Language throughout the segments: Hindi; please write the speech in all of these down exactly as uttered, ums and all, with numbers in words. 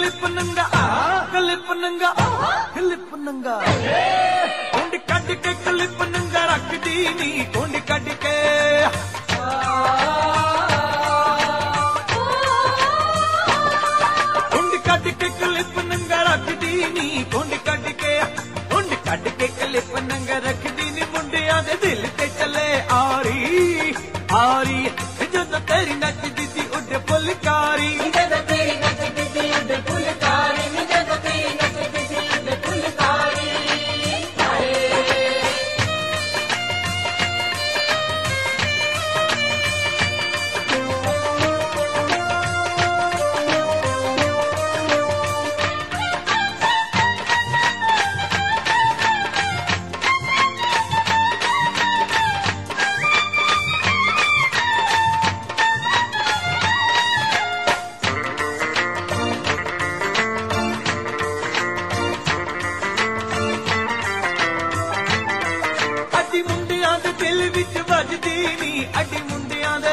क्लिप नंगा क्लिप नंगा क्लिप नंगा कुंड कट के क्लिप नंगा रख दी नी कुंड कट के कुंड कट के क्लिप नंगा रख दी नी कुंड कट के कुंड कट के क्लिप नंगा रख दी नी मुंडिया दे दिल ते चले आरी आरी जद तेरी नचदी दी उड फुलकारी जद तेरी नचदी दी उड फुलकारी जद तेरी नचदी दी उड फुलकारी अड्डी मुंडिया दे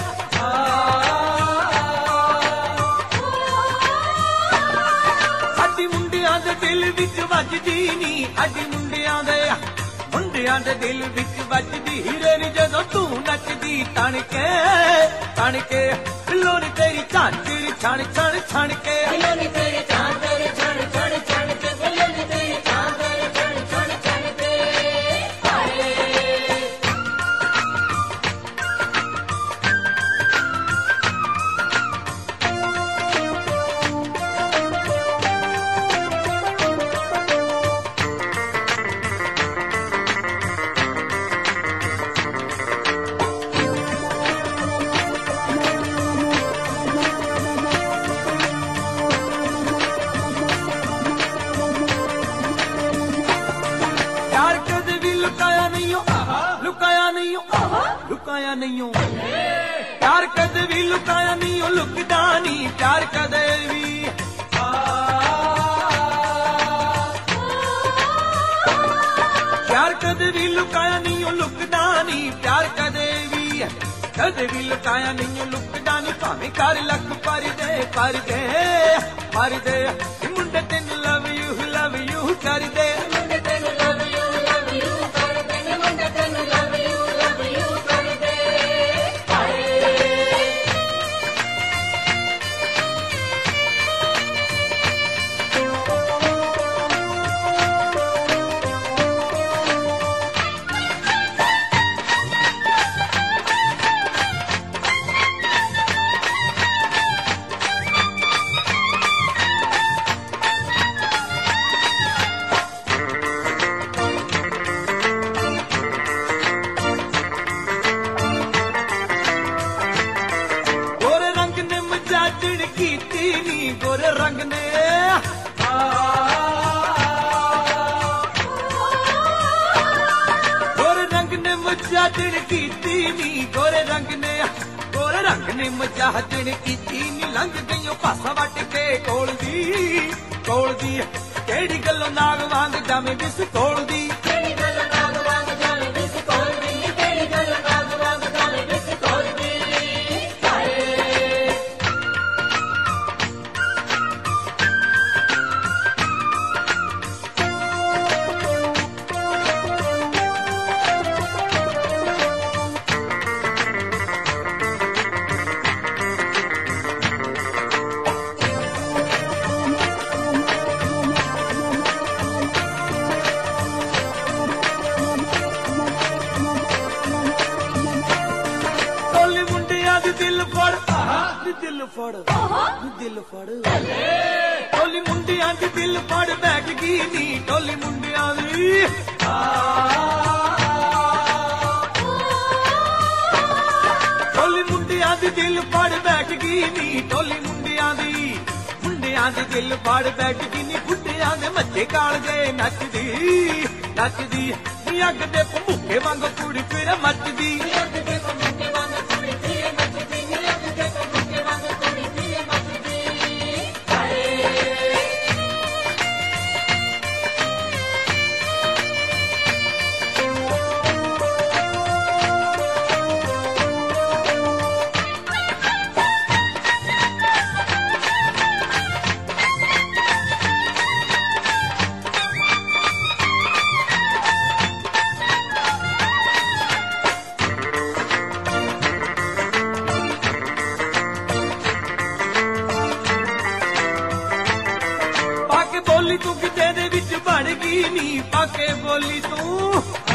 अड्डी मुंडिया दे दिल विच वजदी नी अड्डी मुंडिया दे मुंडिया दे दिल विच वजदी हीरे नी जदों तू नचदी तण के तण के लोन तेरी झांजर छण छण छण के लोन तेरी झांजर छण छण छण के लोन तेरी झांजर छण छण छण के लुकाया नहीं हो प्यार कदे भी लुकाया नहीं हो लुकदा नहीं प्यार कदे भी प्यार कदे भी लुकाया नहीं हो लुकदा नहीं प्यार कदे भी कदे भी लुकाया नहीं हो लुकदा नहीं भावें कर लख पर दे पर दे पर दे मुंडे तेन लव यू लव यू कर दे मुंडे तेन लव यू लव यू कर दे मुंडे तेन लव यू लव यू कर दे गोरे रंग ने गोरे रंग ने मुजाहिद की नी गोरे रंग ने गोरे रंग ने मुजाहिद की नी लंघ गईओ पासा वट के कोल दी कोल दी केड़ी गल्लों नाग वांग जावे बिस कोल दी केड़ी गल्लों नाग वांग जावे बिस कोल दी केड़ी गल्लों नाग वांग जावे बिस कोल दी दिल फड़ दिल फड़ दिल फड़ टोली मुंडिया दी दिल फड़ बैठ गई नी टोली मुंडिया दी टोली मुंडिया दी दिल फड़ बैठ गई नी टोली मुंडिया दी मुंडिया दी दिल फड़ बैठ गई नी बुढ़िया दे मच्छे काल गए नचदी नचदी अग दे भूखे वांग कुड़ी फिर मचदी अग दे भूखे वांग कुड़ी फिर मचदी अग दे भूखे वांग कुड़ी फिर मचदी ਨੀ ਪਾਕੇ ਬੋਲੀ ਤੂੰ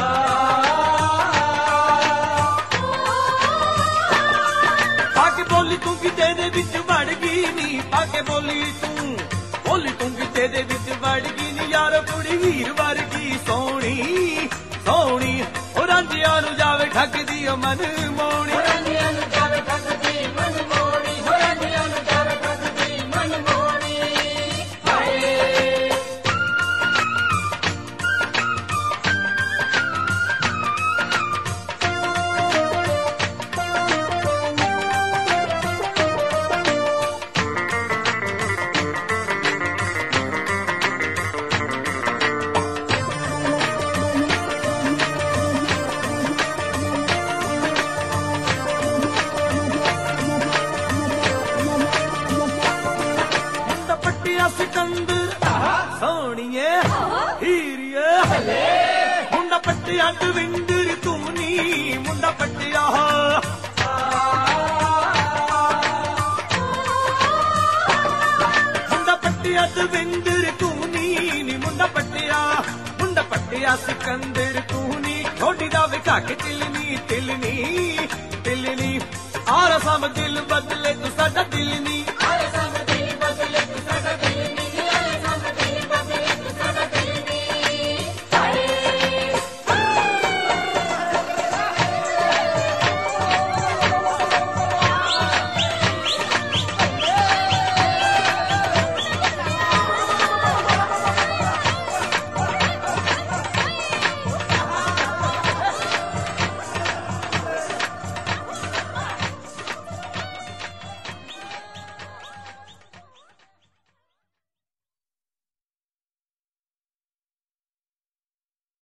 ਪਾਕੇ ਬੋਲੀ ਤੂੰ ਕਿਤੇ ਦੇ ਵਿੱਚ ਵੜ ਗਈ ਨੀ ਪਾਕੇ ਬੋਲੀ ਤੂੰ ਬੋਲੀ ਤੂੰ ਕਿਤੇ ਦੇ ਵਿੱਚ ਵੜ ਗਈ ਨੀ ਯਾਰ ਕੁੜੀ ਹੀਰ ਵਰਗੀ ਸੋਹਣੀ ਸੋਹਣੀ ਉਹ ਰਾਂਝਿਆਂ ਨੂੰ ਜਾਵੇ ਠੱਗਦੀ ਓ ਮਨ ਮੋਣੀ ਰਾਂਝਿਆਂ ਨੂੰ ਜਾਵੇ ਠੱਗਦੀ ਮਨ ਮੋਣੀ ਰਾਂਝਿਆਂ ਨੂੰ ਜਾਵੇ ਠੱਗਦੀ ਮਨ ਮੋਣੀ ਹਾਏ ਸਿਕੰਦਰ ਸੋਹਣੀਏ ਹੀਰੀਏ ਮੁੰਡਾ ਪੱਟਿਆ ਦਵਿੰਦਰ ਤੂੰ ਨੀ ਮੁੰਡਾ ਪੱਟਿਆ ਮੁੰਡਾ ਪੱਟਿਆ ਦਵਿੰਦਰ ਤੂੰ ਨੀ ਨੀ ਮੁੰਡਾ ਪੱਟਿਆ ਮੁੰਡਾ ਪੱਟਿਆ ਸਿਕੰਦਰ ਤੂੰ ਨੀ ਠੋਡੀ ਦਾ ਵਿਖਾ ਕੇ ਤਿਲਨੀ ਤਿਲਨੀ ਤਿਲਨੀ ਆਰ ਸਮ ਦਿਲ ਬਦਲੇ ਤੂੰ ਸਾਡਾ ਦਿਲ ਨੀ